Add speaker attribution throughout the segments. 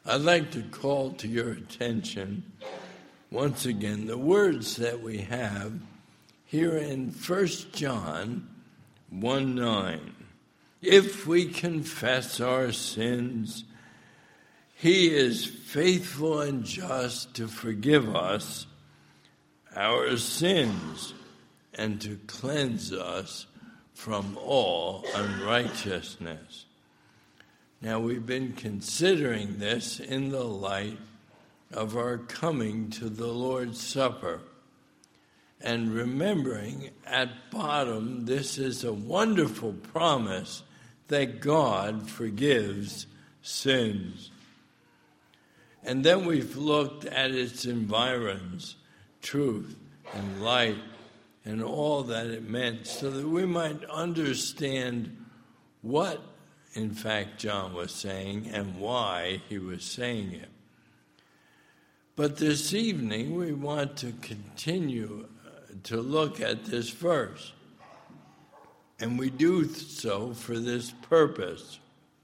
Speaker 1: I'd like to call to your attention once again the words that we have here in 1 John 1:9. If we confess our sins, he is faithful and just to forgive us our sins and to cleanse us from all unrighteousness. Now, we've been considering this in the light of our coming to the Lord's Supper and remembering at bottom this is a wonderful promise that God forgives sins. And then we've looked at its environs, truth and light, and all that it meant, so that we might understand what, in fact, John was saying and why he was saying it. But this evening, we want to continue to look at this verse. And we do so for this purpose,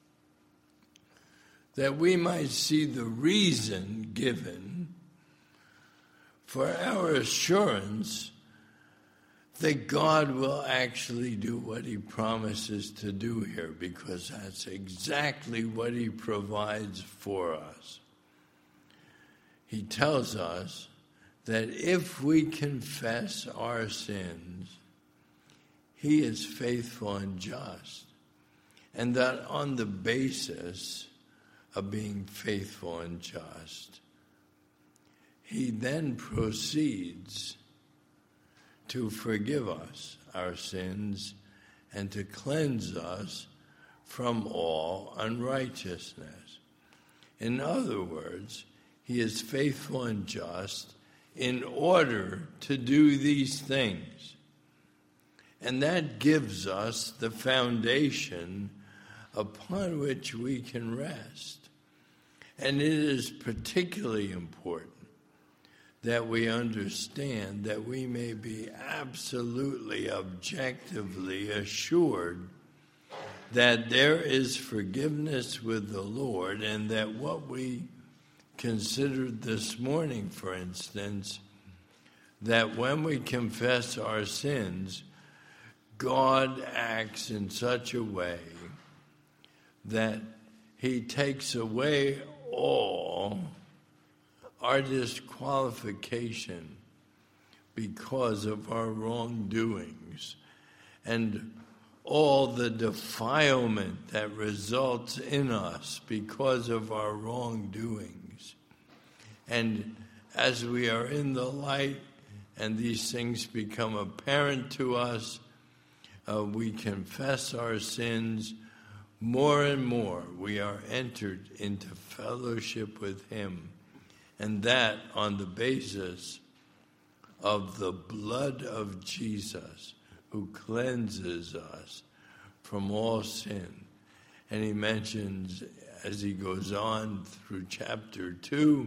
Speaker 1: that we might see the reason given for our assurance that God will actually do what he promises to do here, because that's exactly what he provides for us. He tells us that if we confess our sins, he is faithful and just, and that on the basis of being faithful and just, he then proceeds to forgive us our sins and to cleanse us from all unrighteousness. In other words, he is faithful and just in order to do these things. And that gives us the foundation upon which we can rest. And it is particularly important that we understand that we may be absolutely, objectively assured that there is forgiveness with the Lord, and that what we considered this morning, for instance, that when we confess our sins, God acts in such a way that he takes away all our disqualification because of our wrongdoings and all the defilement that results in us because of our wrongdoings. And as we are in the light and these things become apparent to us, we confess our sins more and more. We are entered into fellowship with him. And that on the basis of the blood of Jesus, who cleanses us from all sin. And he mentions, as he goes on through chapter 2,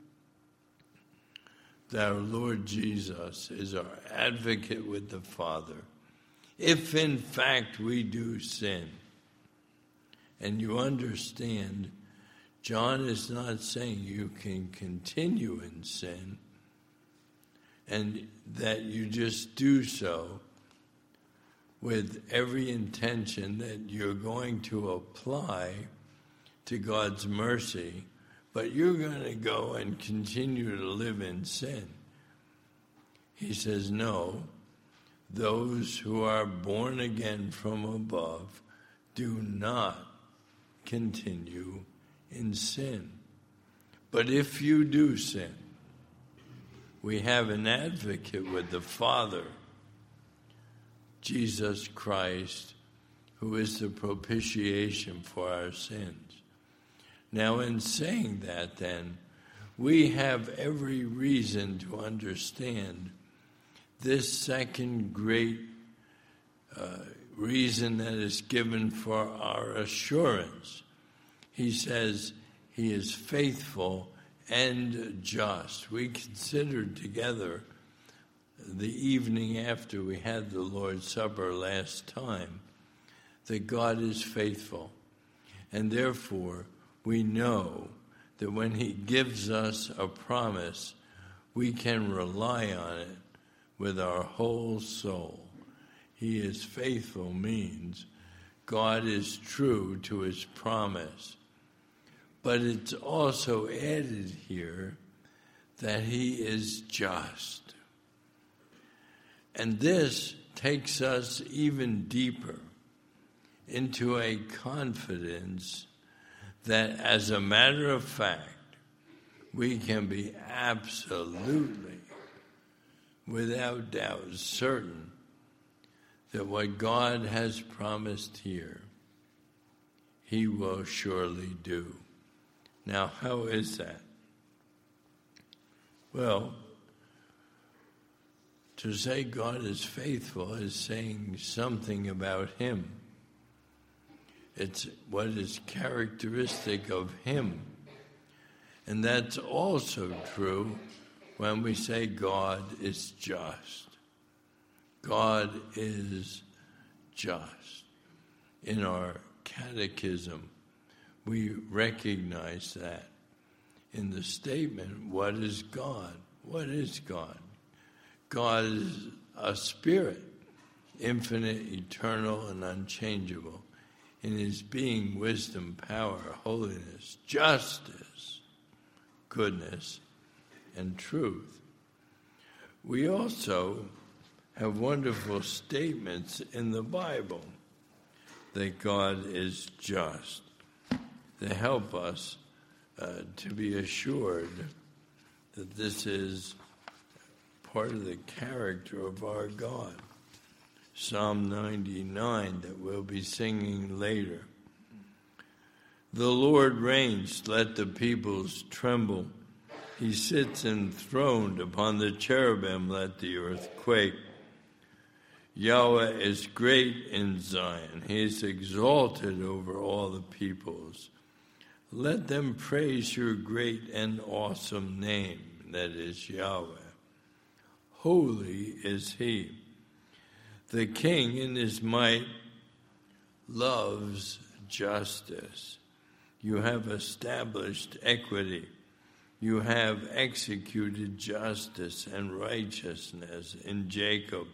Speaker 1: that our Lord Jesus is our advocate with the Father, if in fact we do sin. And you understand, John is not saying you can continue in sin and that you just do so with every intention that you're going to apply to God's mercy, but you're going to go and continue to live in sin. He says, no, those who are born again from above do not continue in sin. But if you do sin, we have an advocate with the Father, Jesus Christ, who is the propitiation for our sins. Now, in saying that, then, we have every reason to understand this second great reason that is given for our assurance. He says he is faithful and just. We considered together the evening after we had the Lord's Supper last time that God is faithful. And therefore, we know that when he gives us a promise, we can rely on it with our whole soul. He is faithful means God is true to his promise. But it's also added here that he is just. And this takes us even deeper into a confidence that, as a matter of fact, we can be absolutely, without doubt, certain that what God has promised here, he will surely do. Now, how is that? Well, to say God is faithful is saying something about him. It's what is characteristic of him. And that's also true when we say God is just. God is just. In our catechism, we recognize that. In the statement, what is God? What is God? God is a spirit, infinite, eternal, and unchangeable, in his being, wisdom, power, holiness, justice, goodness, and truth. We also have wonderful statements in the Bible that God is just. They help us to be assured that this is part of the character of our God. Psalm 99 that we'll be singing later. The Lord reigns, let the peoples tremble. He sits enthroned upon the cherubim, let the earth quake. Yahweh is great in Zion. He is exalted over all the peoples. Let them praise your great and awesome name, that is Yahweh. Holy is he. The king in his might loves justice. You have established equity. You have executed justice and righteousness in Jacob.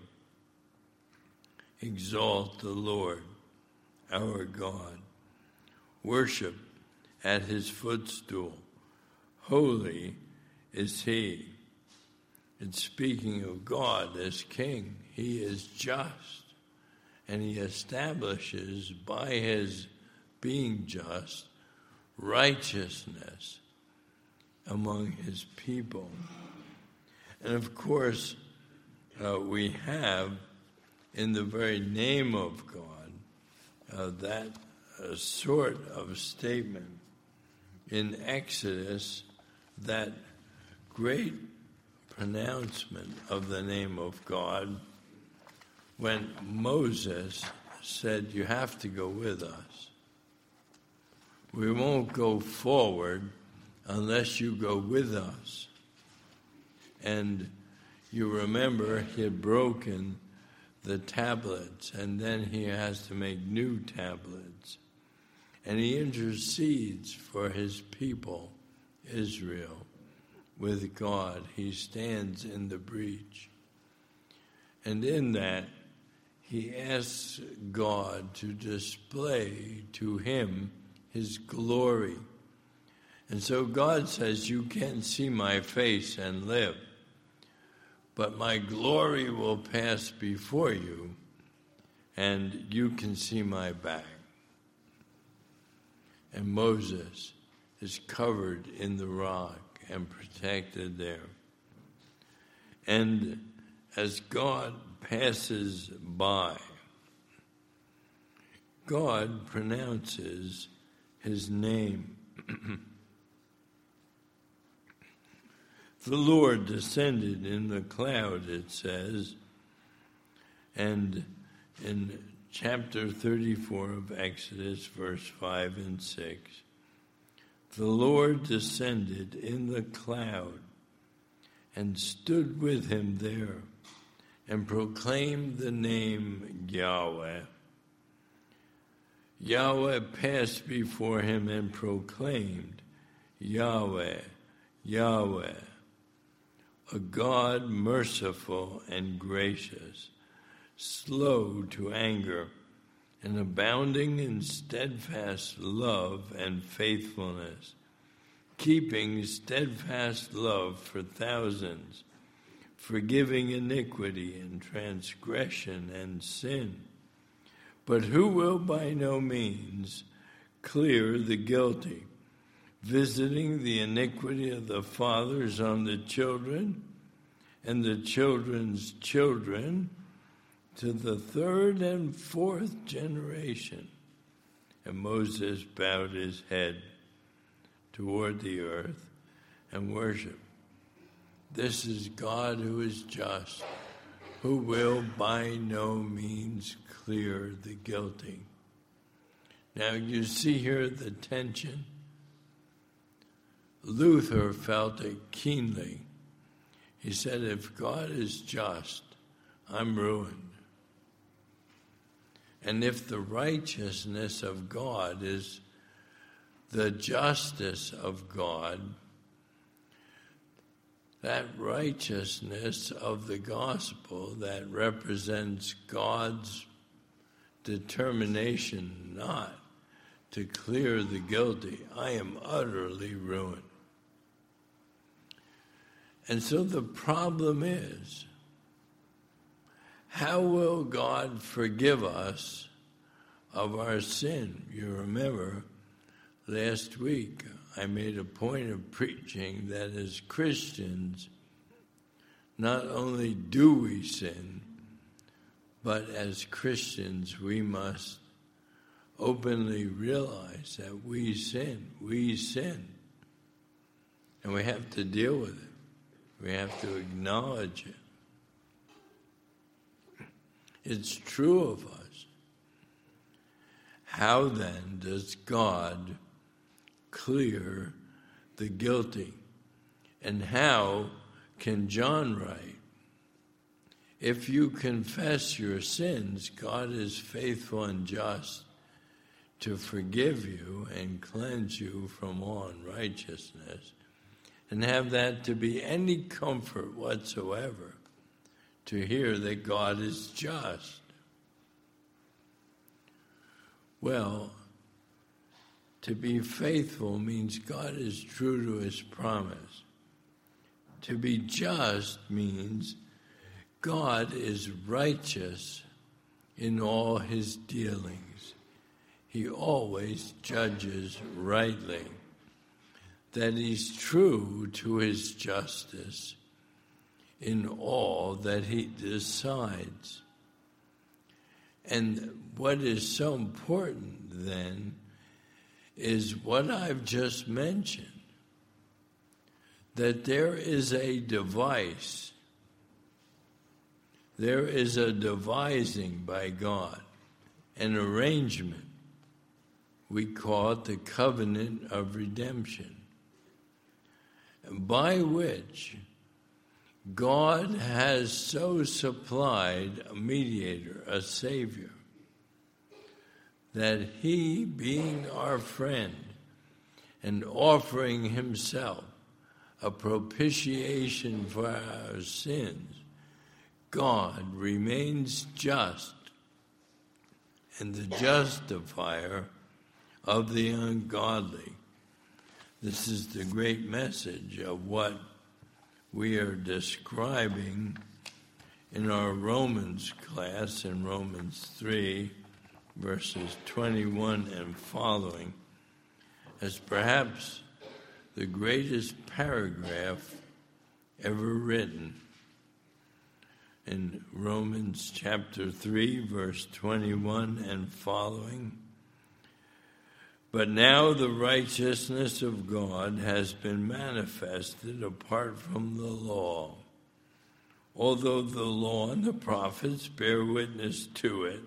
Speaker 1: Exalt the Lord, our God. Worship at his footstool. Holy is he. It's speaking of God as king. He is just, and he establishes by his being just righteousness among his people. And of course, we have in the very name of God that sort of statement in Exodus, that great pronouncement of the name of God when Moses said, you have to go with us. We won't go forward unless you go with us. And you remember he had broken the tablets, and then he has to make new tablets. And he intercedes for his people, Israel, with God. He stands in the breach. And in that, he asks God to display to him his glory. And so God says, you can't see my face and live, but my glory will pass before you, and you can see my back. And Moses is covered in the rock and protected there. And as God passes by, God pronounces his name. The Lord descended in the cloud, it says, and in chapter 34 of Exodus, verse 5 and 6, the Lord descended in the cloud and stood with him there and proclaimed the name Yahweh. Yahweh passed before him and proclaimed, Yahweh, Yahweh, a God merciful and gracious, slow to anger, and abounding in steadfast love and faithfulness, keeping steadfast love for thousands, forgiving iniquity and transgression and sin, but who will by no means clear the guilty, visiting the iniquity of the fathers on the children and the children's children to the third and fourth generation. And Moses bowed his head toward the earth and worshiped. This is God who is just, who will by no means clear the guilty. Now you see here the tension. Luther felt it keenly. He said, if God is just, I'm ruined. And if the righteousness of God is the justice of God, that righteousness of the gospel that represents God's determination not to clear the guilty, I am utterly ruined. And so the problem is, how will God forgive us of our sin? You remember, last week I made a point of preaching that as Christians, not only do we sin, but as Christians we must openly realize that we sin. We sin. And we have to deal with it. We have to acknowledge it. It's true of us. How then does God clear the guilty? And how can John write, if you confess your sins, God is faithful and just to forgive you and cleanse you from all unrighteousness, and have that to be any comfort whatsoever, to hear that God is just. Well, to be faithful means God is true to his promise. To be just means God is righteous in all his dealings. He always judges rightly. That he's true to his justice in all that he decides. And what is so important then is what I've just mentioned, that there is a device, there is a devising by God, an arrangement. We call it the covenant of redemption, by which God has so supplied a mediator, a Savior, that he, being our friend and offering himself a propitiation for our sins, God remains just and the justifier of the ungodly. This is the great message of what we are describing in our Romans class in Romans 3, verses 21 and following, as perhaps the greatest paragraph ever written. In Romans chapter 3, verse 21 and following, but now the righteousness of God has been manifested apart from the law, although the law and the prophets bear witness to it.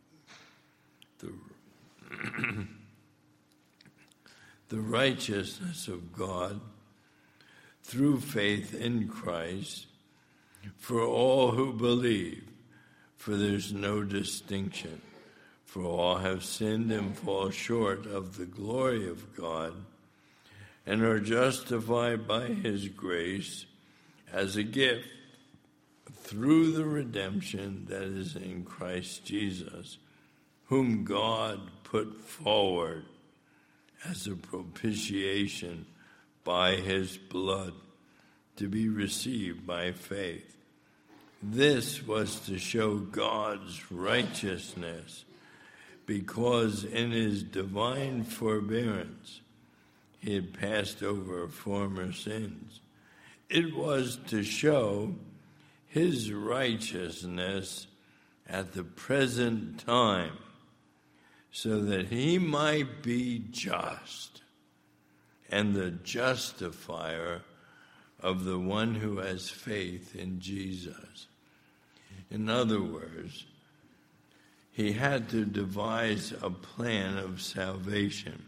Speaker 1: The righteousness of God through faith in Christ for all who believe, for there's no distinction. For all have sinned and fall short of the glory of God, and are justified by his grace as a gift through the redemption that is in Christ Jesus, whom God put forward as a propitiation by his blood to be received by faith. This was to show God's righteousness, because in his divine forbearance he had passed over former sins. It was to show his righteousness at the present time, so that he might be just and the justifier of the one who has faith in Jesus. In other words, he had to devise a plan of salvation,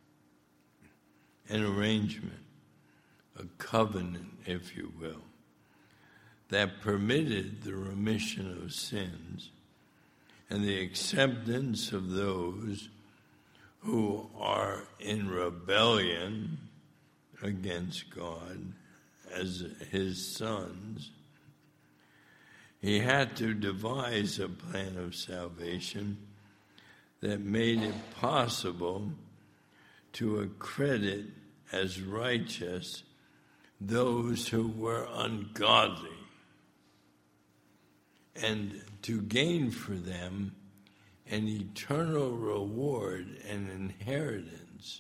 Speaker 1: an arrangement, a covenant, if you will, that permitted the remission of sins and the acceptance of those who are in rebellion against God as his sons. He had to devise a plan of salvation that made it possible to accredit as righteous those who were ungodly, and to gain for them an eternal reward and inheritance,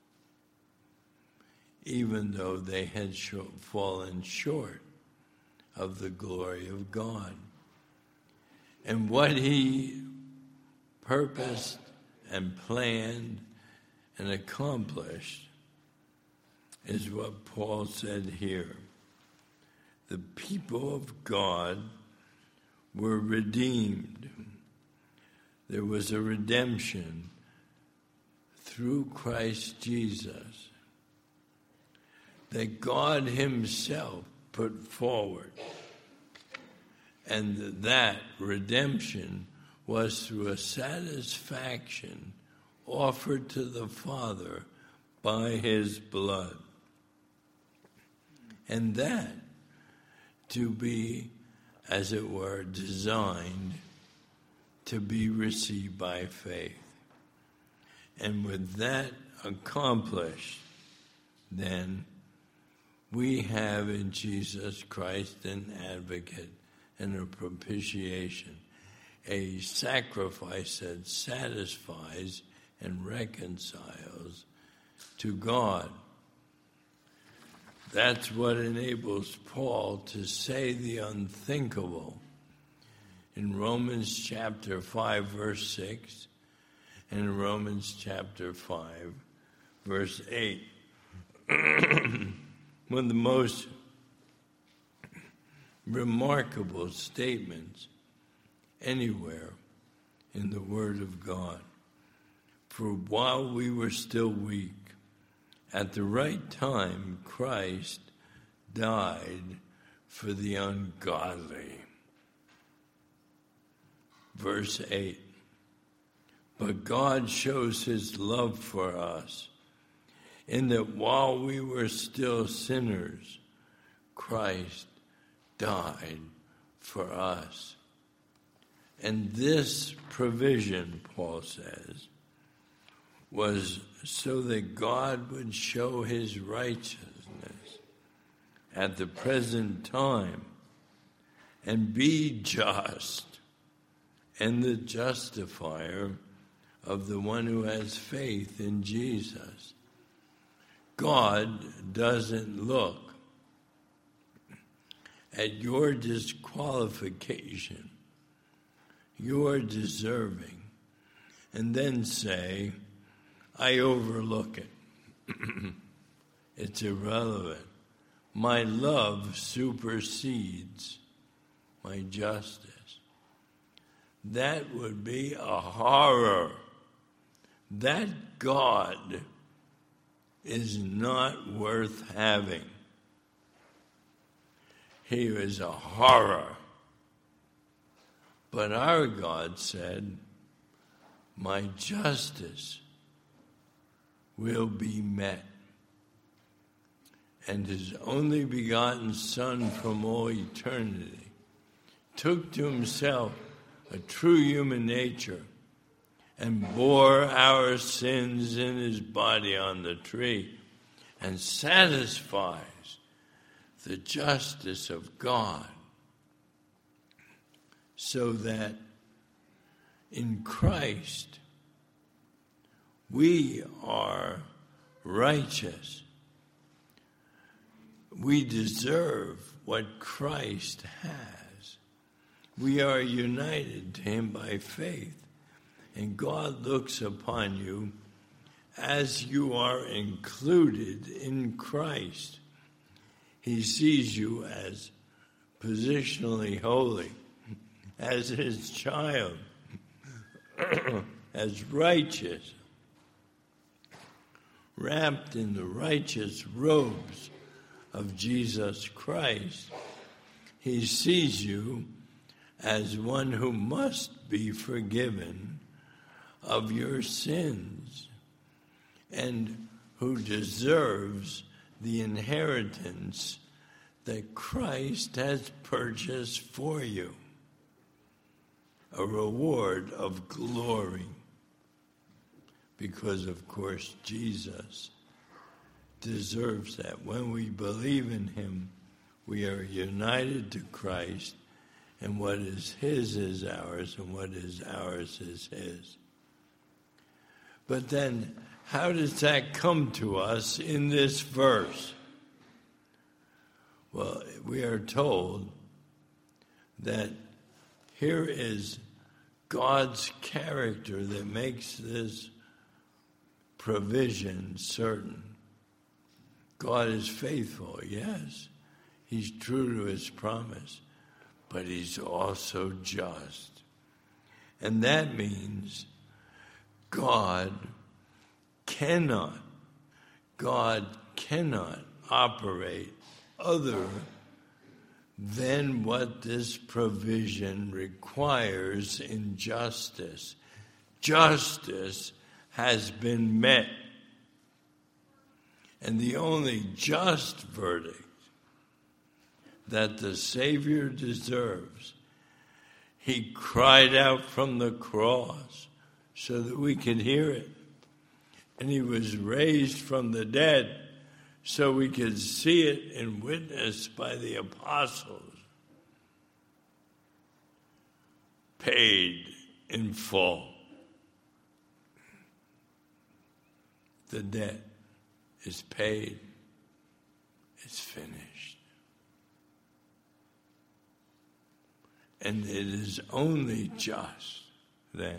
Speaker 1: even though they had fallen short of the glory of God. And what he purposed and planned and accomplished is what Paul said here. The people of God were redeemed. There was a redemption through Christ Jesus that God himself put forward. And that redemption was through a satisfaction offered to the Father by his blood. And that to be, as it were, designed to be received by faith. And with that accomplished, then we have in Jesus Christ an advocate and a propitiation, a sacrifice that satisfies and reconciles to God. That's what enables Paul to say the unthinkable in Romans chapter 5, verse 6, and in Romans chapter 5, verse 8. One of the most remarkable statements anywhere in the Word of God. For while we were still weak, at the right time, Christ died for the ungodly. Verse 8. But God shows his love for us, in that while we were still sinners, Christ died for us. And this provision, Paul says, was so that God would show his righteousness at the present time and be just and the justifier of the one who has faith in Jesus. God doesn't look at your disqualification, your deserving, and then say, I overlook it. It's irrelevant. My love supersedes my justice. That would be a horror. That God is not worth having. He is a horror. But our God said, my justice will be met and his only begotten Son from all eternity, took to himself a true human nature and bore our sins in his body on the tree, and satisfies the justice of God, so that in Christ we are righteous. We deserve what Christ has. We are united to him by faith, and God looks upon you as you are included in Christ. He sees you as positionally holy, as his child, as righteous, wrapped in the righteous robes of Jesus Christ. He sees you as one who must be forgiven of your sins and who deserves the inheritance that Christ has purchased for you, a reward of glory, because, of course, Jesus deserves that. When we believe in him, we are united to Christ, and what is his is ours, and what is ours is his. But then, how does that come to us in this verse? Well, we are told that here is God's character that makes this provision certain. God is faithful, yes. He's true to his promise, but he's also just. And that means God cannot operate other than what this provision requires in justice. Justice has been met. And the only just verdict that the Savior deserves, he cried out from the cross so that we could hear it. And he was raised from the dead so we could see it and witness by the apostles. Paid in full. The debt is paid. It's finished. And it is only just then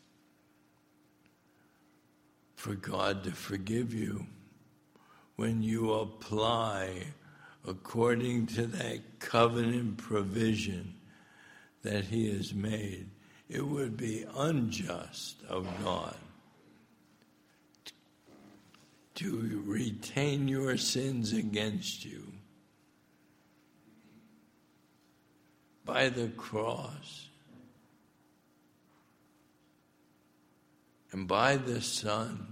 Speaker 1: for God to forgive you when you apply according to that covenant provision that he has made. It would be unjust of God to retain your sins against you by the cross and by the Son.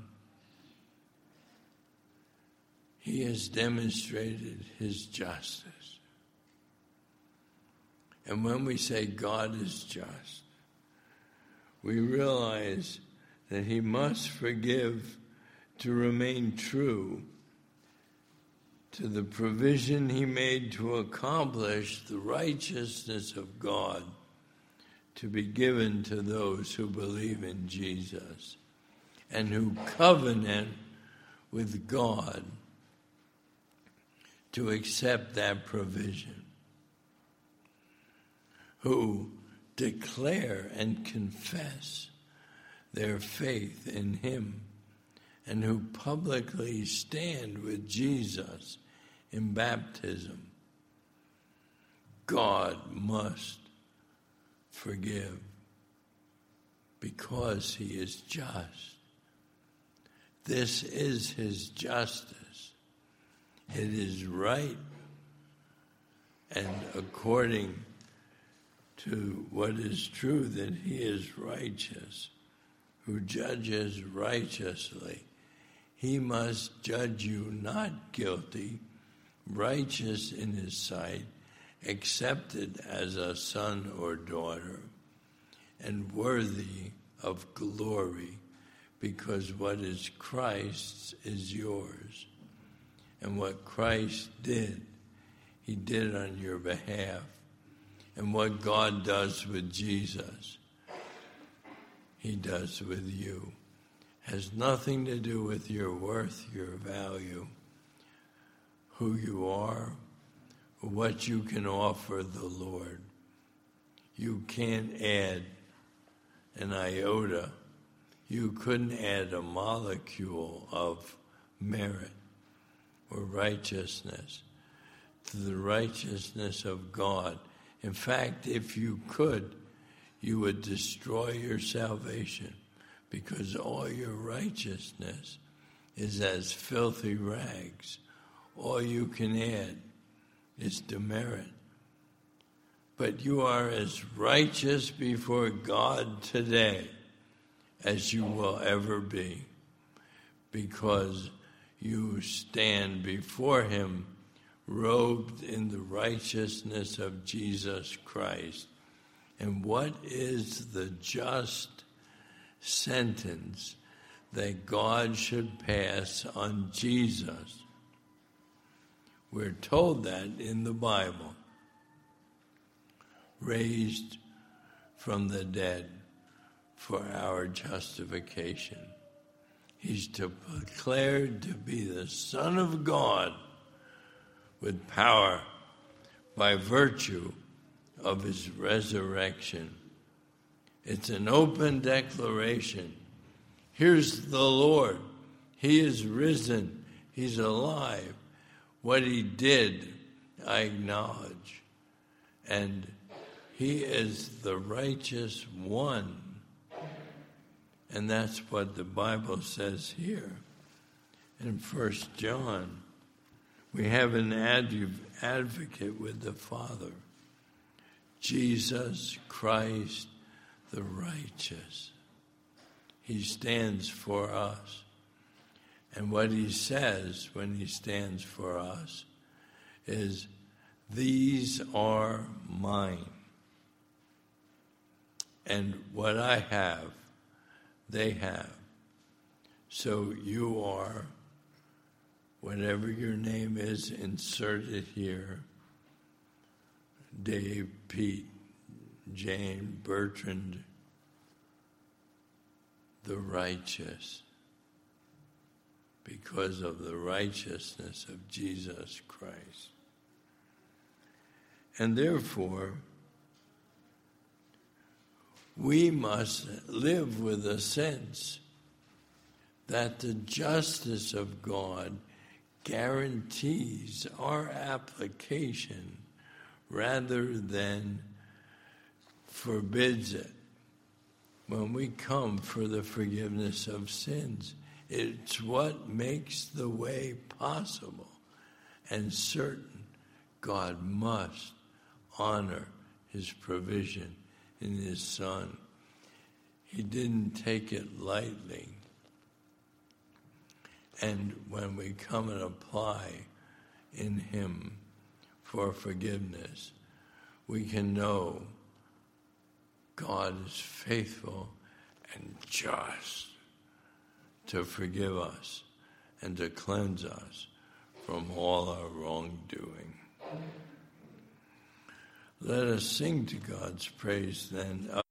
Speaker 1: He has demonstrated his justice. And when we say God is just, we realize that he must forgive to remain true to the provision he made to accomplish the righteousness of God to be given to those who believe in Jesus and who covenant with God to accept that provision, who declare and confess their faith in him, and who publicly stand with Jesus in baptism. God must forgive because he is just. This is his justice. It is right, and according to what is true, that he is righteous, who judges righteously. He must judge you not guilty, righteous in his sight, accepted as a son or daughter, and worthy of glory, because what is Christ's is yours. And what Christ did, he did on your behalf. And what God does with Jesus, he does with you. Has nothing to do with your worth, your value, who you are, or what you can offer the Lord. You can't add an iota. You couldn't add a molecule of merit or righteousness to the righteousness of God. In fact, if you could, you would destroy your salvation, because all your righteousness is as filthy rags. All you can add is demerit. But you are as righteous before God today as you will ever be, because you stand before him robed in the righteousness of Jesus Christ. And what is the just sentence that God should pass on Jesus? We're told that in the Bible. Raised from the dead for our justification. He's declared to be the Son of God with power by virtue of his resurrection. It's an open declaration. Here's the Lord. He is risen. He's alive. What he did, I acknowledge. And he is the righteous one. And that's what the Bible says here. In 1 John, we have an advocate with the Father, Jesus Christ the righteous. He stands for us. And what he says when he stands for us is, these are mine. And what I have, they have. So you are, whatever your name is, inserted here, Dave, Pete, Jane, Bertrand, the righteous, because of the righteousness of Jesus Christ. And therefore, we must live with a sense that the justice of God guarantees our application rather than forbids it. When we come for the forgiveness of sins, it's what makes the way possible and certain. God must honor his provision in his Son. He didn't take it lightly. And when we come and apply in him for forgiveness, we can know God is faithful and just to forgive us and to cleanse us from all our wrongdoing. Let us sing to God's praise then.